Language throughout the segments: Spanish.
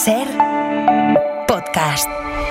SER Podcast.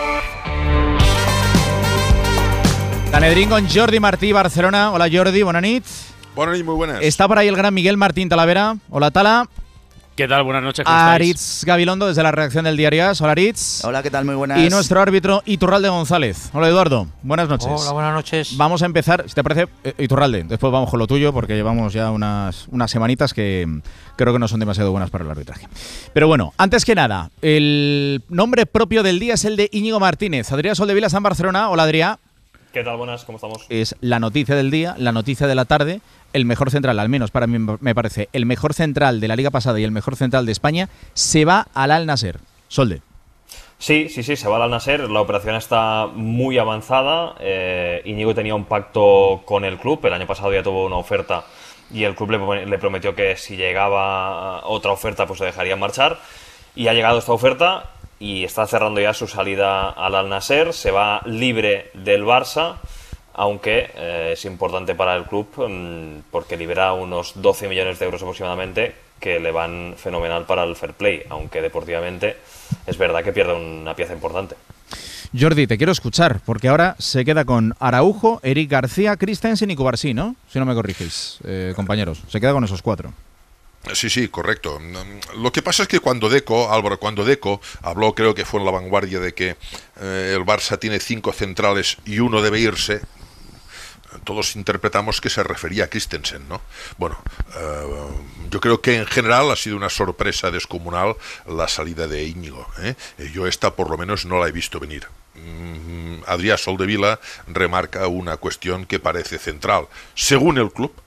Sanedrín con Jordi Martí, Barcelona. Hola Jordi, buenas noches. Buenas noches, muy buenas. Está por ahí el gran Miguel Martín Talavera. Hola Tala. ¿Qué tal? Buenas noches, ¿cómo estáis? Aritz Gabilondo desde la redacción del Diario AS. Hola Aritz. Hola, ¿qué tal? Muy buenas. Y nuestro árbitro Iturralde González. Hola Eduardo, buenas noches. Hola, buenas noches. Vamos a empezar, si te parece, Iturralde, después vamos con lo tuyo porque llevamos ya unas semanitas que creo que no son demasiado buenas para el arbitraje. Pero bueno, antes que nada, el nombre propio del día es el de Íñigo Martínez. Adrián Soldevila está en Barcelona. Hola Adrián. ¿Qué tal? Buenas, ¿cómo estamos? Es la noticia del día, la noticia de la tarde. El mejor central, al menos para mí me parece, el mejor central de la liga pasada y el mejor central de España, se va al Al Nassr. Solde. Sí, se va al Al Nassr. La operación está muy avanzada. Íñigo tenía un pacto con el club. El año pasado ya tuvo una oferta y el club le prometió que si llegaba otra oferta pues le dejaría marchar. Y ha llegado esta oferta y está cerrando ya su salida al Al Nassr. Se va libre del Barça, aunque es importante para el club porque libera unos 12 millones de euros aproximadamente que le van fenomenal para el fair play, aunque deportivamente es verdad que pierde una pieza importante. Jordi, te quiero escuchar, porque ahora se queda con Araujo, Eric García, Christensen y Cubarsí, ¿no? Si no me corrigís, compañeros. Se queda con esos cuatro. Sí, correcto. Lo que pasa es que cuando Deco habló, creo que fue en La Vanguardia, de que el Barça tiene 5 centrales y uno debe irse, todos interpretamos que se refería a Christensen, ¿no? Bueno, yo creo que en general ha sido una sorpresa descomunal la salida de Íñigo, ¿eh? Yo esta por lo menos no la he visto venir. Adrián Soldevila remarca una cuestión que parece central. Según el club,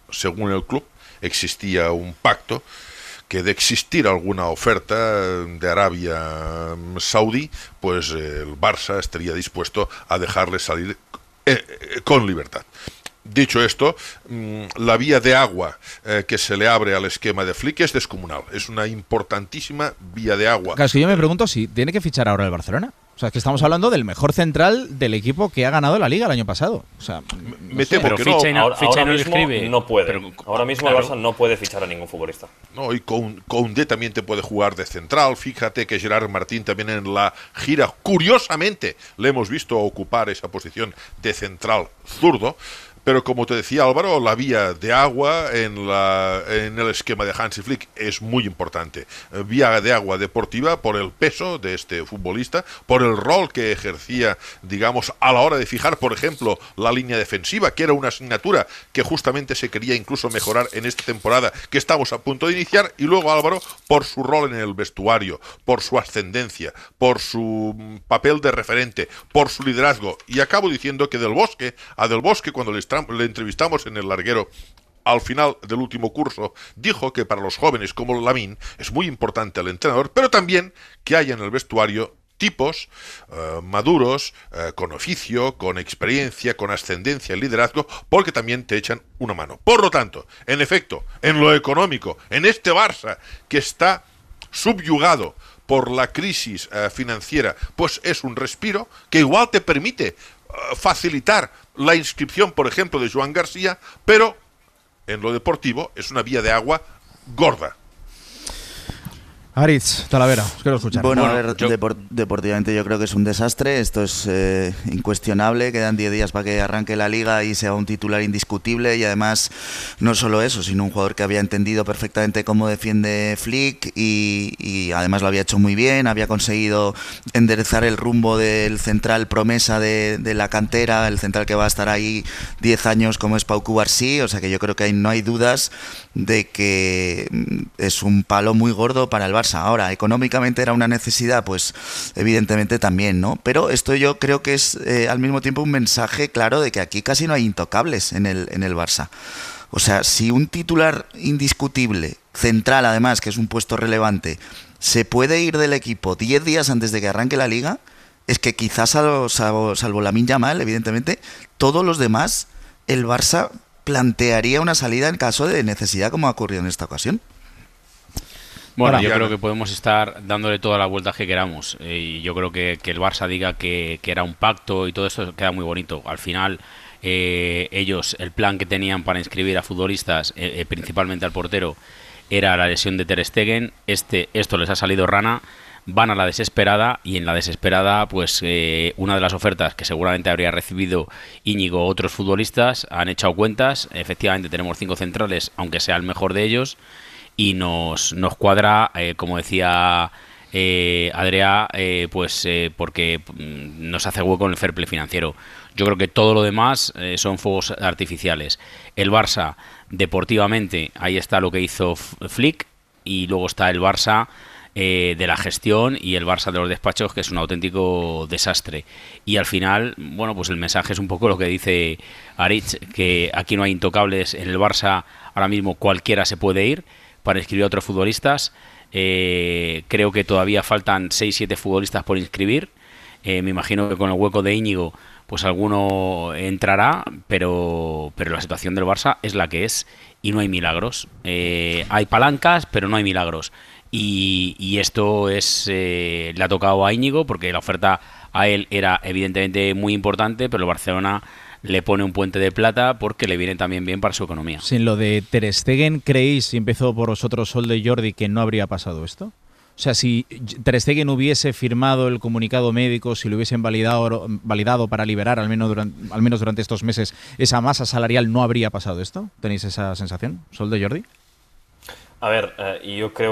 existía un pacto que de existir alguna oferta de Arabia Saudí, pues el Barça estaría dispuesto a dejarle salir con libertad. Dicho esto, la vía de agua que se le abre al esquema de Flick es descomunal. Es una importantísima vía de agua. Claro, es que yo me pregunto si tiene que fichar ahora el Barcelona. O sea, es que estamos hablando del mejor central del equipo que ha ganado la Liga el año pasado. O sea, me temo que ficha no. Ahora mismo no puede. Ahora mismo claro. el Barça no puede fichar a ningún futbolista. No, y Koundé también te puede jugar de central. Fíjate que Gerard Martín también en la gira, curiosamente, le hemos visto ocupar esa posición de central zurdo. Pero como te decía Álvaro, la vía de agua en el esquema de Hansi Flick es muy importante. Vía de agua deportiva por el peso de este futbolista, por el rol que ejercía, digamos, a la hora de fijar, por ejemplo, la línea defensiva, que era una asignatura que justamente se quería incluso mejorar en esta temporada que estamos a punto de iniciar. Y luego Álvaro, por su rol en el vestuario, por su ascendencia, por su papel de referente, por su liderazgo. Y acabo diciendo que Del Bosque, cuando le entrevistamos en el larguero al final del último curso, dijo que para los jóvenes como Lamine es muy importante el entrenador, pero también que haya en el vestuario tipos maduros, con oficio, con experiencia, con ascendencia y liderazgo, porque también te echan una mano. Por lo tanto, en efecto, en lo económico, en este Barça que está subyugado por la crisis financiera, pues es un respiro que igual te permite facilitar la inscripción, por ejemplo, de Joan García, pero en lo deportivo es una vía de agua gorda. Aritz Talavera, os quiero escuchar. Bueno, a ver, deportivamente yo creo que es un desastre. Esto es incuestionable. Quedan 10 días para que arranque la Liga y sea un titular indiscutible. Y además, no solo eso, sino un jugador que había entendido perfectamente cómo defiende Flick y además lo había hecho muy bien. Había conseguido enderezar el rumbo del central promesa de la cantera, el central que va a estar ahí 10 años como es Pau Cubarsí. O sea que yo creo que ahí no hay dudas de que es un palo muy gordo para el Barça. Ahora, económicamente era una necesidad, pues evidentemente también, ¿no? Pero esto yo creo que es al mismo tiempo un mensaje claro de que aquí casi no hay intocables en el Barça. O sea, si un titular indiscutible, central además, que es un puesto relevante, se puede ir del equipo 10 días antes de que arranque la Liga, es que quizás salvo Lamine Yamal, evidentemente, todos los demás, el Barça plantearía una salida en caso de necesidad, como ha ocurrido en esta ocasión. Bueno, yo creo que podemos estar dándole toda la vuelta que queramos. Y yo creo que el Barça diga que era un pacto y todo eso queda muy bonito. Al final, ellos, el plan que tenían para inscribir a futbolistas, principalmente al portero, era la lesión de Ter Stegen. Esto les ha salido rana. van a la desesperada, y en la desesperada pues una de las ofertas que seguramente habría recibido Íñigo o otros futbolistas han echado cuentas. Efectivamente tenemos 5 centrales, aunque sea el mejor de ellos, y nos cuadra, como decía Adrià, porque nos hace hueco en el fair play financiero. Yo creo que todo lo demás son fuegos artificiales. El Barça, deportivamente, ahí está lo que hizo Flick, y luego está el Barça de la gestión y el Barça de los despachos, que es un auténtico desastre. Y al final, bueno, pues el mensaje es un poco lo que dice Aritz, que aquí no hay intocables. En el Barça ahora mismo cualquiera se puede ir para inscribir a otros futbolistas. Creo que todavía faltan 6-7 futbolistas por inscribir. Me imagino que con el hueco de Íñigo pues alguno entrará, pero la situación del Barça es la que es y no hay milagros. Hay palancas, pero no hay milagros. Y esto le ha tocado a Íñigo, porque la oferta a él era evidentemente muy importante, pero el Barcelona le pone un puente de plata porque le viene también bien para su economía. Sin lo de Ter Stegen, ¿creéis, si empezó por vosotros, Sol de Jordi, que no habría pasado esto? O sea, si Ter Stegen hubiese firmado el comunicado médico, si lo hubiesen validado para liberar al menos durante estos meses esa masa salarial, ¿no habría pasado esto? ¿Tenéis esa sensación, Sol de Jordi? A ver, yo creo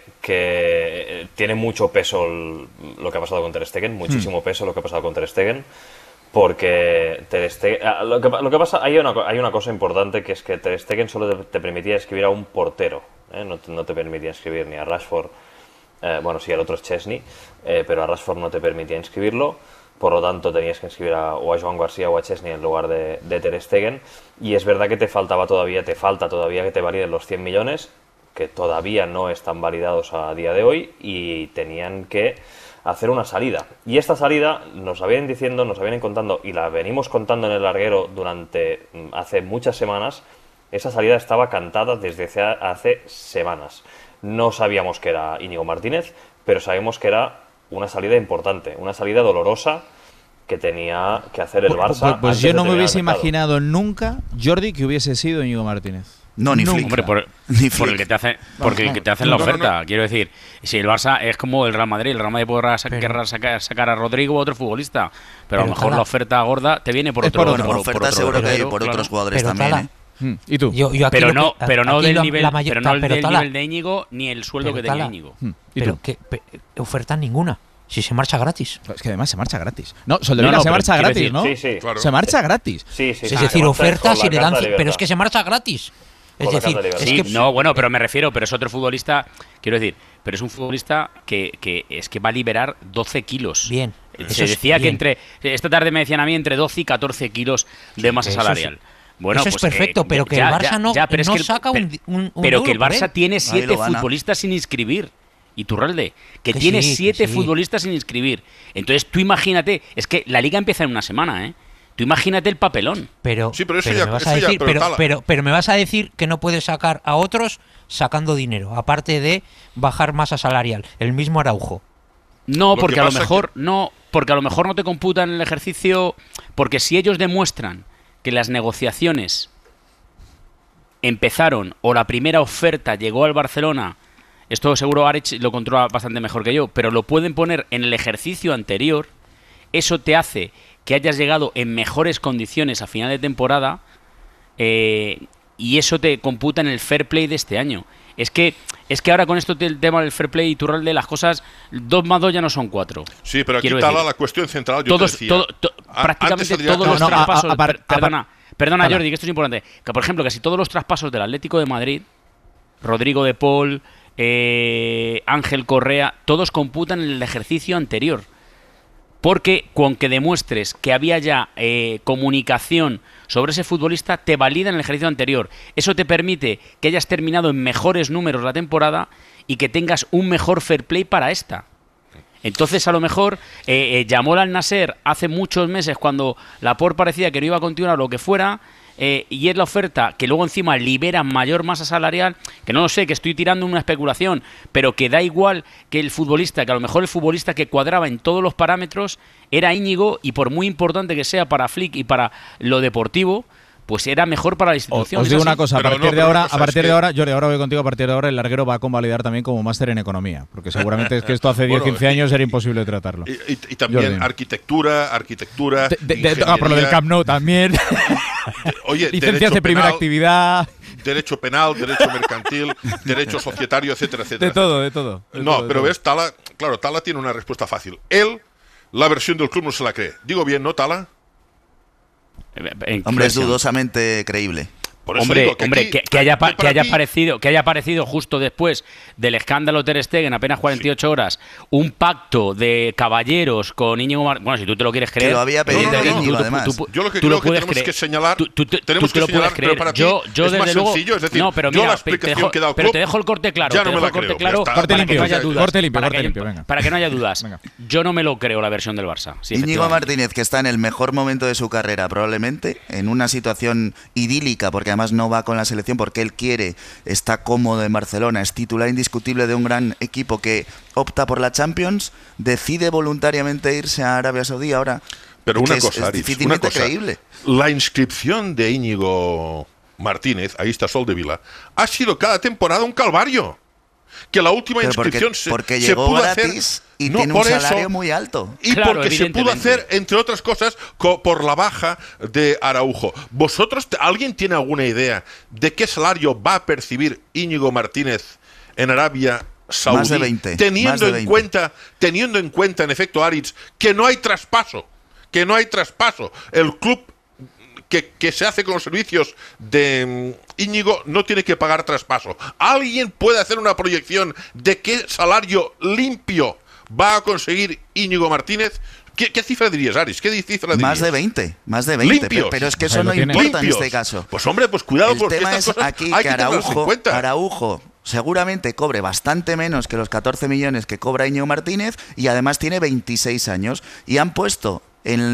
que tiene mucho peso lo que ha pasado con Ter Stegen, muchísimo peso lo que ha pasado con Ter Stegen, porque Ter Stegen, lo que pasa, hay una cosa importante, que es que Ter Stegen solo te permitía escribir a un portero, no te permitía escribir ni a Rashford, bueno, sí, el otro es Chesney, pero a Rashford no te permitía inscribirlo. Por lo tanto tenías que inscribir o a Joan García o a Chesney en lugar de Ter Stegen, y es verdad que te falta todavía que te validen los 100 millones, que todavía no están validados a día de hoy, y tenían que hacer una salida. Y esta salida nos la vienen contando, y la venimos contando en el larguero hace muchas semanas. Esa salida estaba cantada desde hace semanas. No sabíamos que era Íñigo Martínez, pero sabíamos que era una salida importante, una salida dolorosa que tenía que hacer el Barça. Pues yo no me hubiese imaginado nunca, Jordi, que hubiese sido Íñigo Martínez. No, ni Flick. Hombre, por el que te hacen la oferta. Quiero decir, si el Barça es como el Real Madrid querrá sacar a Rodrigo u otro futbolista, pero a lo mejor la oferta gorda te viene por otro. Por oferta seguro que hay por otros jugadores también. ¿Y tú? Pero no del nivel de Íñigo, ni el sueldo que tenía Íñigo. Pero que oferta ninguna. Si se marcha gratis. Es que además se marcha gratis. No, Soldevila se marcha gratis, decir, ¿no? Sí, claro. Se marcha gratis. Sí, es decir, oferta si le dan... Pero es que se marcha gratis. Es decir, no, bueno, pero me refiero, pero es otro futbolista, quiero decir, pero es un futbolista que es que va a liberar 12 kilos. Bien. Se decía que esta tarde me decían a mí entre 12 y 14 kilos de masa salarial. Bueno, eso es perfecto, pero que el Barça no saca un pero que el Barça tiene 7 futbolistas sin inscribir. Iturralde, que tiene 7 futbolistas sin inscribir. Entonces tú imagínate, es que la liga empieza en una semana, ¿eh? Tú imagínate el papelón. Pero me vas a decir que no puedes sacar a otros sacando dinero, aparte de bajar masa salarial. El mismo Araujo. No, porque a lo mejor no te computan el ejercicio, porque si ellos demuestran que las negociaciones empezaron o la primera oferta llegó al Barcelona, esto seguro Aritz lo controla bastante mejor que yo, pero lo pueden poner en el ejercicio anterior, eso te hace que hayas llegado en mejores condiciones a final de temporada, y eso te computa en el fair play de este año. Es que ahora con esto el tema del fair play y Iturralde, las cosas 2 más 2 ya no son 4. Sí, pero aquí está la cuestión central. Prácticamente todos los traspasos. Perdona, Jordi, que esto es importante. Que por ejemplo, casi todos los traspasos del Atlético de Madrid, Rodrigo de Paul, Ángel Correa, todos computan en el ejercicio anterior. Porque con que demuestres que había ya comunicación sobre ese futbolista, te valida en el ejercicio anterior. Eso te permite que hayas terminado en mejores números la temporada y que tengas un mejor fair play para esta. Entonces, a lo mejor, llamó al Nasser hace muchos meses, cuando Laporte parecía que no iba a continuar lo que fuera, y es la oferta que luego encima libera mayor masa salarial, que no lo sé, que estoy tirando una especulación, pero que da igual que el futbolista, que a lo mejor el futbolista que cuadraba en todos los parámetros era Íñigo, y por muy importante que sea para Flick y para lo deportivo, pues era mejor para la institución. Os digo una cosa, a partir de ahora, Jordi, ahora voy contigo, a partir de ahora el larguero va a convalidar también como máster en economía, porque seguramente es que esto hace 10-15 años era imposible tratarlo. Y también Jordi. arquitectura. Por lo del Camp Nou también. Oye, licencias de primera actividad. Derecho penal, derecho mercantil, derecho societario, etcétera, etcétera. De todo. Pero ves, Tala tiene una respuesta fácil. Él, la versión del club no se la cree. Digo bien, ¿no, Tala? Hombre, es dudosamente creíble. Que haya aparecido justo después del escándalo Ter Stegen, apenas 48 horas, un pacto de caballeros con Íñigo Martínez. Bueno, si tú te lo quieres creer. Que lo había pedido Íñigo, además. Yo lo que creo que tenemos que señalar. Pero para ti es más sencillo. Es decir, yo la explicación que he dado pero te dejo el corte claro. Ya no me la creo. Corte limpio, venga. Para que no haya dudas. Yo no me lo creo la versión del Barça. Íñigo Martínez, que está en el mejor momento de su carrera, probablemente, en una situación idílica, porque además no va con la selección porque él quiere, está cómodo en Barcelona, es titular indiscutible de un gran equipo que opta por la Champions, decide voluntariamente irse a Arabia Saudí ahora. Pero una cosa, es difícilmente creíble. La inscripción de Íñigo Martínez, ahí está Soldevila, ha sido cada temporada un calvario. Que la última inscripción porque se llegó pudo gratis hacer, y tiene un salario muy alto. Y claro, porque se pudo hacer, entre otras cosas, por la baja de Araujo. ¿Alguien tiene alguna idea de qué salario va a percibir Íñigo Martínez en Arabia Saudí? Más de 20. Teniendo en cuenta, en efecto, Aritz, que no hay traspaso. El club que se hace con los servicios de Íñigo no tiene que pagar traspaso. ¿Alguien puede hacer una proyección de qué salario limpio va a conseguir Íñigo Martínez? ¿Qué cifra dirías, Aris? ¿Qué cifra dirías? Más de 20. ¿Limpios? Pero es que eso no importa en este caso. Pues hombre, pues cuidado, porque el tema estas es cosas aquí hay que Araujo seguramente cobre bastante menos que los 14 millones que cobra Íñigo Martínez y además tiene 26 años. Y han puesto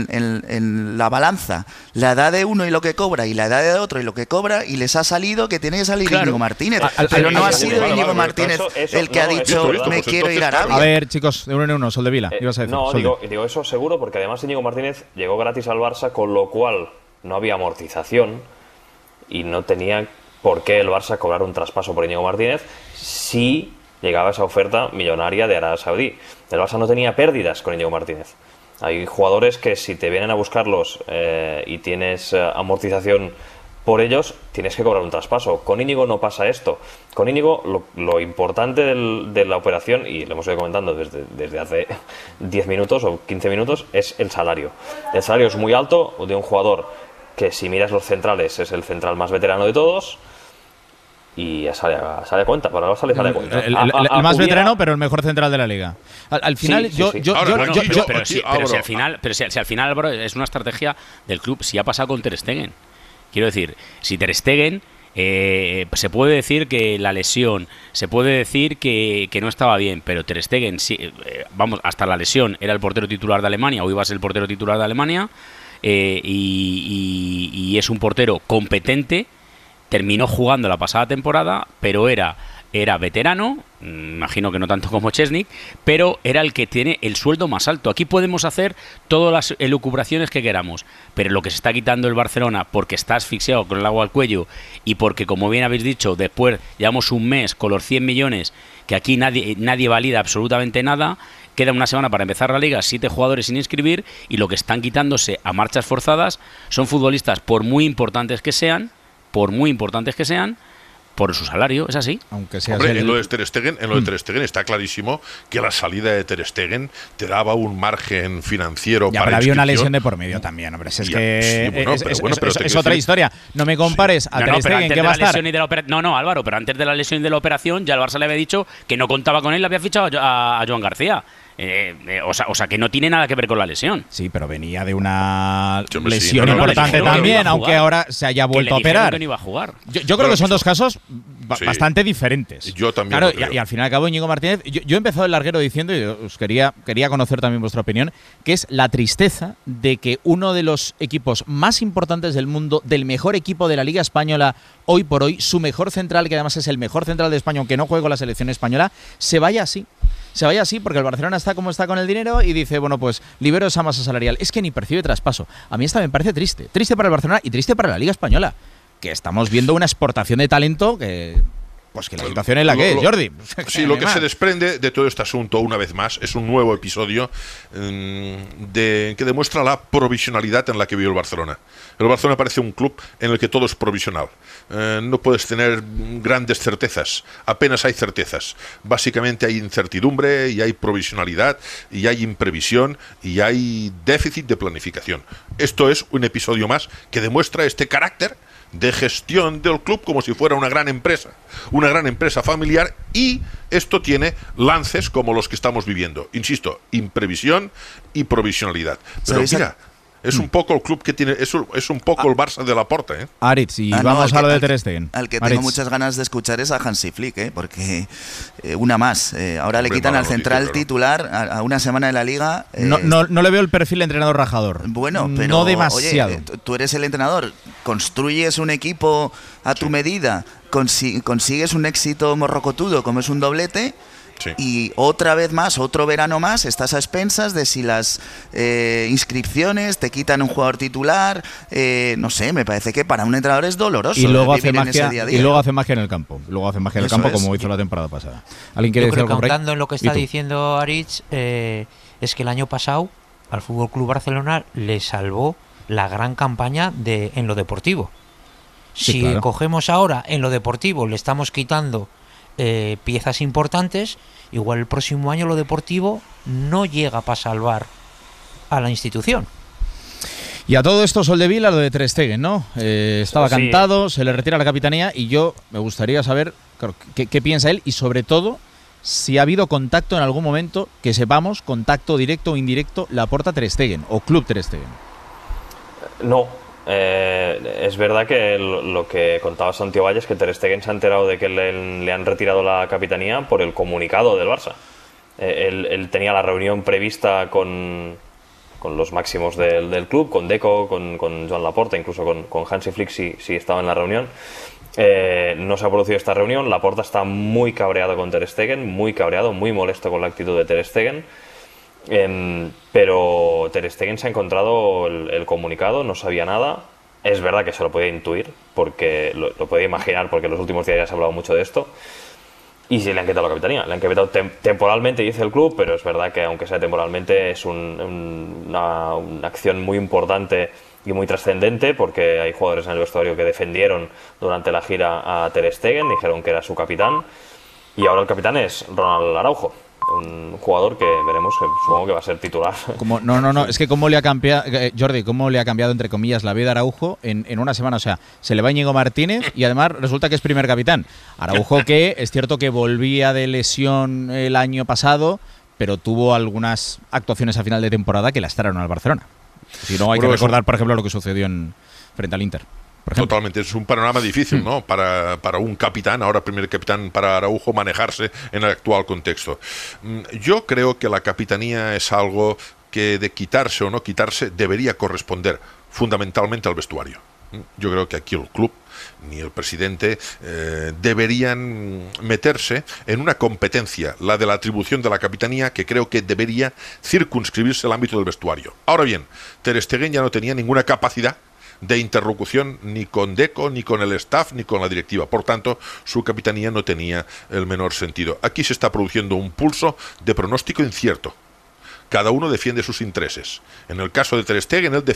en la balanza la edad de uno y lo que cobra y la edad de otro y lo que cobra y les ha salido que tiene que salir Íñigo Martínez. Pero no ha sido Íñigo Martínez el que ha dicho me quiero ir a Arabia. A ver, chicos, de uno en uno, Soldevila, ibas a decir. No, digo eso seguro porque además Íñigo Martínez llegó gratis al Barça, con lo cual no había amortización y no tenía por qué el Barça cobrar un traspaso por Íñigo Martínez si llegaba esa oferta millonaria de Arabia Saudí. El Barça no tenía pérdidas con Íñigo Martínez. Hay jugadores que si te vienen a buscarlos y tienes amortización por ellos, tienes que cobrar un traspaso. Con Íñigo no pasa esto. Con Íñigo lo importante de la operación, y lo hemos ido comentando desde hace 10 minutos o 15 minutos, es el salario. El salario es muy alto de un jugador que, si miras los centrales, es el central más veterano de todos. Y sale a cuenta, por ahora sale a cuenta. El más veterano, pero el mejor central de la liga. Al final, si al final, Álvaro, es una estrategia del club. Si ha pasado con Ter Stegen. Quiero decir, si Ter Stegen, se puede decir que la lesión, se puede decir que no estaba bien, pero Ter Stegen, hasta la lesión era el portero titular de Alemania, o iba a ser el portero titular de Alemania, y es un portero competente. Terminó jugando la pasada temporada, pero era veterano, imagino que no tanto como Chesnik, pero era el que tiene el sueldo más alto. Aquí podemos hacer todas las elucubraciones que queramos, pero lo que se está quitando el Barcelona porque está asfixiado con el agua al cuello y porque, como bien habéis dicho, después llevamos un mes con los 100 millones, que aquí nadie valida absolutamente nada. Queda una semana para empezar la liga, 7 jugadores sin inscribir, y lo que están quitándose a marchas forzadas son futbolistas, por muy importantes que sean, por su salario, es así. Aunque sea en lo de Ter Stegen está clarísimo que la salida de Ter Stegen te daba un margen financiero para pero había una lesión de por medio también, hombre. Es otra historia. No me compares a Ter Stegen, que va a estar. No, Álvaro, pero antes de la lesión y de la operación ya el Barça le había dicho que no contaba con él, le había fichado a Joan García. O sea, que no tiene nada que ver con la lesión. Sí, pero venía de una lesión importante también, aunque ahora se haya vuelto a operar. Que no iba a jugar. Yo creo que son dos casos bastante diferentes. Yo también. Claro, y al fin y al cabo, Íñigo Martínez, yo he empezado el larguero diciendo, y os quería conocer también vuestra opinión, que es la tristeza de que uno de los equipos más importantes del mundo, del mejor equipo de la Liga Española hoy por hoy, su mejor central, que además es el mejor central de España, aunque no juegue con la selección española, se vaya así. se vaya así porque el Barcelona está como está con el dinero y dice, bueno, pues libero esa masa salarial. Es que ni percibe traspaso. A mí esta me parece triste. Triste para el Barcelona y triste para la Liga Española, que estamos viendo una exportación de talento que... Pues que la situación es la que es, Jordi. Sí, lo que se desprende de todo este asunto, una vez más, es un nuevo episodio que demuestra la provisionalidad en la que vive el Barcelona. El Barcelona parece un club en el que todo es provisional. No puedes tener grandes certezas, apenas hay certezas. Básicamente hay incertidumbre y hay provisionalidad y hay imprevisión y hay déficit de planificación. Esto es un episodio más que demuestra este carácter de gestión del club como si fuera una gran empresa familiar, y esto tiene lances como los que estamos viviendo. Insisto, imprevisión y provisionalidad. Pero mira, es un poco el club que tiene, es un poco el Barça de Laporta, ¿eh? Aritz, y vamos a lo de Ter Stegen. Al que tengo muchas ganas de escuchar es a Hansi Flick, porque una más. Ahora le quitan al central titular a una semana de la Liga. No le veo el perfil de entrenador rajador. Bueno, pero no demasiado. Oye, tú eres el entrenador, construyes un equipo a tu medida, consigues un éxito morrocotudo como es un doblete. Sí. Y otra vez más, otro verano más, estás a expensas de si las inscripciones te quitan un jugador titular. No sé, me parece que para un entrenador es doloroso. Y luego hace magia, y luego hace magia en el campo. Luego hace magia en el campo como hizo la temporada pasada. ¿Alguien quiere decir algo? Yo creo que ahondando en lo que está diciendo Aritz, es que el año pasado al FC Barcelona le salvó la gran campaña en lo deportivo. Sí, si claro. Cogemos ahora en lo deportivo, le estamos quitando piezas importantes, igual el próximo año lo deportivo no llega para salvar a la institución. Y a todo esto, Soldevila, lo de Ter Stegen, ¿no? Estaba cantado, se le retira la capitanía y yo me gustaría saber qué piensa él y sobre todo si ha habido contacto en algún momento, que sepamos, contacto directo o indirecto, Laporta Ter Stegen o Club Ter Stegen. No. Es verdad que lo que contaba Santiago Valles, que Ter Stegen se ha enterado de que le han retirado la capitanía por el comunicado del Barça. Él tenía la reunión prevista con los máximos del club, con Deco, con Joan Laporta, incluso con Hansi Flick si estaba en la reunión. No se ha producido esta reunión. Laporta está muy cabreado con Ter Stegen, muy cabreado, muy molesto con la actitud de Ter Stegen. Pero Ter Stegen se ha encontrado el comunicado, no sabía nada. Es verdad que se lo podía intuir, porque lo podía imaginar, porque en los últimos días ya se ha hablado mucho de esto. Y sí le han quitado la capitanía. Le han quitado temporalmente, dice el club, pero es verdad que aunque sea temporalmente es una acción muy importante y muy trascendente, porque hay jugadores en el vestuario que defendieron durante la gira a Ter Stegen, dijeron que era su capitán, y ahora el capitán es Ronald Araujo, un jugador que veremos, supongo que va a ser titular. No, es que cómo le ha cambiado, Jordi, cómo le ha cambiado, entre comillas, la vida a Araujo en una semana. O sea, se le va Íñigo Martínez y además resulta que es primer capitán. Araujo, que es cierto que volvía de lesión el año pasado, pero tuvo algunas actuaciones a final de temporada que lastraron al Barcelona. Si no, hay que recordar, por ejemplo, lo que sucedió frente al Inter. Totalmente, es un panorama difícil, ¿no? Para un capitán, ahora primer capitán para Araujo, manejarse en el actual contexto. Yo creo que la capitanía es algo que de quitarse o no quitarse debería corresponder fundamentalmente al vestuario. Yo creo que aquí el club ni el presidente deberían meterse en una competencia, la de la atribución de la capitanía, que creo que debería circunscribirse al ámbito del vestuario. Ahora bien, Ter Stegen ya no tenía ninguna capacidad de interlocución ni con Deco, ni con el staff, ni con la directiva. Por tanto, su capitanía no tenía el menor sentido. Aquí se está produciendo un pulso de pronóstico incierto. Cada uno defiende sus intereses. En el caso de Ter Stegen, él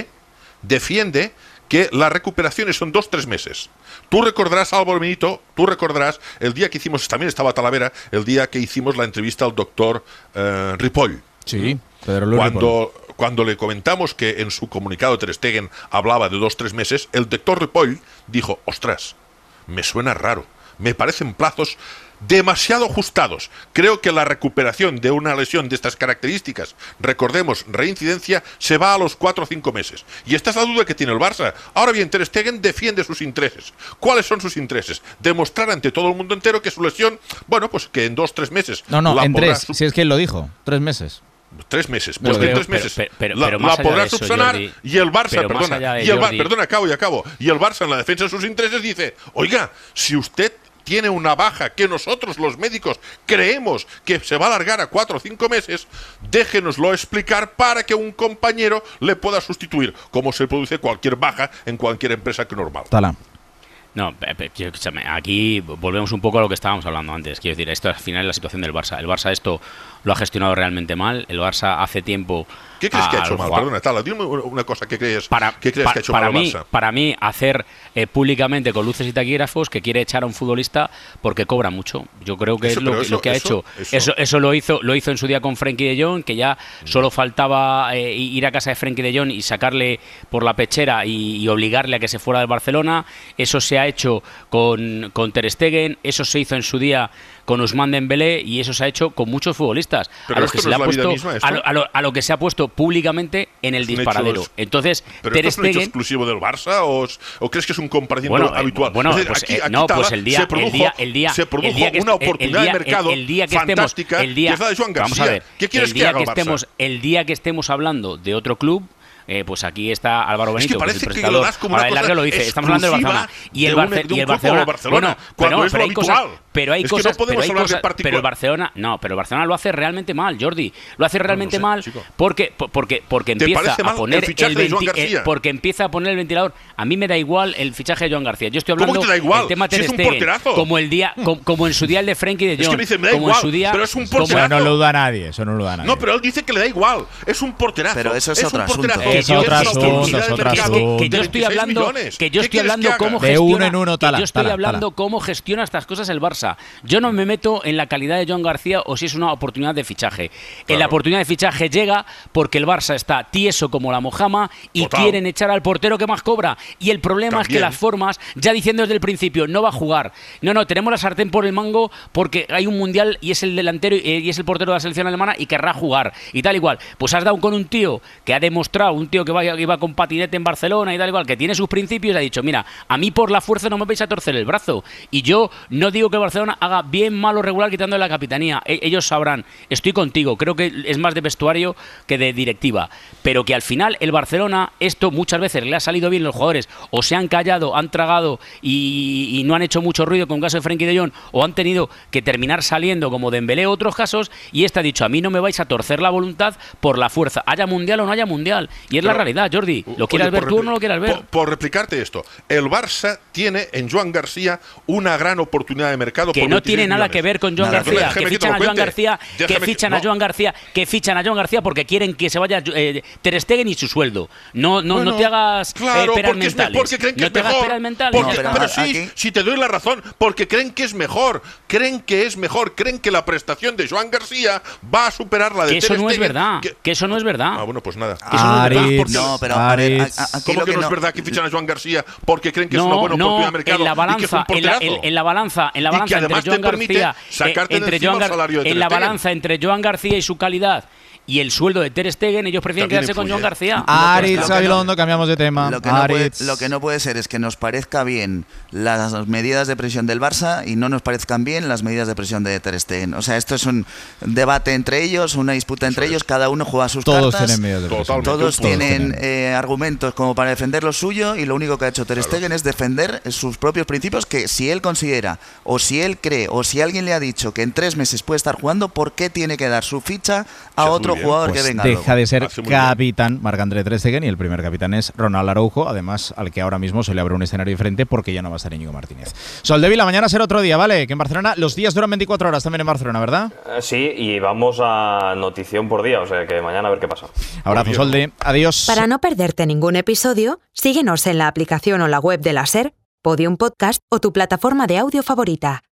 defiende que las recuperaciones son 2-3 meses. Tú recordarás, Álvaro Benito, el día que hicimos, también estaba Talavera, el día que hicimos la entrevista al doctor Ripoll. Sí, Pedro Luis Ripoll. Cuando le comentamos que en su comunicado Ter Stegen hablaba de 2-3 meses, el doctor Ripoll dijo, ostras, me suena raro, me parecen plazos demasiado ajustados. Creo que la recuperación de una lesión de estas características, recordemos, reincidencia, se va a los 4 o 5 meses. Y esta es la duda que tiene el Barça. Ahora bien, Ter Stegen defiende sus intereses. ¿Cuáles son sus intereses? Demostrar ante todo el mundo entero que su lesión, bueno, pues que en 2-3 meses... No, en 3, si es que él lo dijo, 3 meses. 3 meses, pues que en 3 meses pero la podrá subsanar, Jordi, y el Barça, acabo, y el Barça en la defensa de sus intereses dice, oiga, si usted tiene una baja que nosotros los médicos creemos que se va a alargar a 4 o 5 meses, déjenoslo explicar para que un compañero le pueda sustituir, como se produce cualquier baja en cualquier empresa que normal. Tala. No, escúchame, aquí volvemos un poco a lo que estábamos hablando antes. Quiero decir, esto al final es la situación del Barça. El Barça esto lo ha gestionado realmente mal. El Barça hace tiempo... ¿Qué crees que ha hecho mal? Perdona, Tala, dime una cosa que crees que ha hecho mal el Barça. Para mí, hacer públicamente con luces y taquígrafos que quiere echar a un futbolista porque cobra mucho. Yo creo que es lo que ha hecho. Eso lo hizo en su día con Frenkie de Jong, que ya solo faltaba ir a casa de Frenkie de Jong y sacarle por la pechera y obligarle a que se fuera del Barcelona. Eso se ha hecho con Ter Stegen, eso se hizo en su día con Ousmane Dembélé y eso se ha hecho con muchos futbolistas. Pero a los que se le ha puesto a lo que se ha puesto públicamente en el disparadero. Entonces, ¿pero esto es un hecho exclusivo del Barça o crees que es un comparativo habitual? Bueno, es decir, aquí el día que una oportunidad de mercado fantástica, el día que es la de Joan García. Vamos a ver, ¿Qué quieres que haga el Barça? El día que estemos hablando de otro club, pues aquí está Álvaro Benito, es que parece que es el que lo das como una cosa lo dice. Estamos hablando del Barcelona y el Barcelona. Cuando es lo habitual. Pero hay cosas, que no podemos hablar de particular. Pero el Barcelona lo hace realmente mal, Jordi. Lo hace realmente mal porque empieza a poner porque empieza a poner el ventilador. A mí me da igual el fichaje de Joan García. Yo estoy hablando del tema Ter Stegen, como en su día el de Frenkie de Jong. Es que me dice, me da igual, pero es un porterazo. Eso no lo duda nadie, eso no lo duda nadie. No, pero él dice que le da igual. Es un porterazo. Pero eso es otro asunto. Es otro asunto. Que yo estoy hablando cómo de uno en uno, yo estoy hablando cómo gestiona estas cosas el Barça. Yo no me meto en la calidad de Joan García o si es una oportunidad de fichaje. La oportunidad de fichaje llega porque el Barça está tieso como la mojama y quieren echar al portero que más cobra. Y el problema es que las formas, ya diciendo desde el principio, no va a jugar. No, tenemos la sartén por el mango porque hay un mundial y es el delantero y es el portero de la selección alemana y querrá jugar. Y tal igual. Pues has dado con un tío que ha demostrado, un tío que iba con patinete en Barcelona y tal igual, que tiene sus principios y ha dicho, mira, a mí por la fuerza no me vais a torcer el brazo. Y yo no digo que el Barcelona haga bien, mal o regular quitándole la capitanía. Ellos sabrán. Estoy contigo. Creo que es más de vestuario que de directiva. Pero que al final el Barcelona, esto muchas veces le ha salido bien, los jugadores o se han callado, han tragado y no han hecho mucho ruido con el caso de Frenkie de Jong, o han tenido que terminar saliendo como Dembélé o otros casos, y este ha dicho, a mí no me vais a torcer la voluntad por la fuerza, haya mundial o no haya mundial. Y es la realidad, Jordi. ¿Lo quieras ver tú o no lo quieras ver? Por replicarte esto, el Barça tiene en Joan García una gran oportunidad de mercado que no tiene nada que ver con Joan García, que fichan a Joan García, que fichan a Joan García porque quieren que se vaya Ter Stegen y su sueldo. No te hagas peras mentales. Porque creen que es mejor. Pero sí, te doy la razón, porque creen que es mejor. Creen que la prestación de Joan García va a superar la de Ter Stegen. Que eso no es verdad. Ah, bueno, pues nada. ¿Cómo que no es verdad que fichan a Joan García porque creen que es una buena oportunidad de mercado? En la balanza entre Joan García y su calidad y el sueldo de Ter Stegen, ellos prefieren quedarse con Joan García. Aritz Gabilondo, cambiamos de tema. Lo que no puede ser es que nos parezca bien las medidas de presión del Barça y no nos parezcan bien las medidas de presión de Ter Stegen. O sea, esto es un debate entre ellos, una disputa entre ellos, cada uno juega sus cartas. Tienen medidas de presión. Todos tienen argumentos como para defender lo suyo, y lo único que ha hecho Ter Stegen es defender sus propios principios, que si él considera, o si él cree, o si alguien le ha dicho que en 3 meses puede estar jugando, ¿por qué tiene que dar su ficha a otro jugador que venga deja luego? De ser capitán Marc-André Ter Stegen, y el primer capitán es Ronald Araujo, además al que ahora mismo se le abre un escenario diferente porque ya no va a estar Íñigo Martínez. Soldevila, mañana será otro día, ¿vale? Que en Barcelona los días duran 24 horas también en Barcelona, ¿verdad? Sí, y vamos a notición por día, o sea que mañana a ver qué pasa. Abrazo, Solde, adiós. Para no perderte ningún episodio, síguenos en la aplicación o la web de la SER, Podium Podcast o tu plataforma de audio favorita.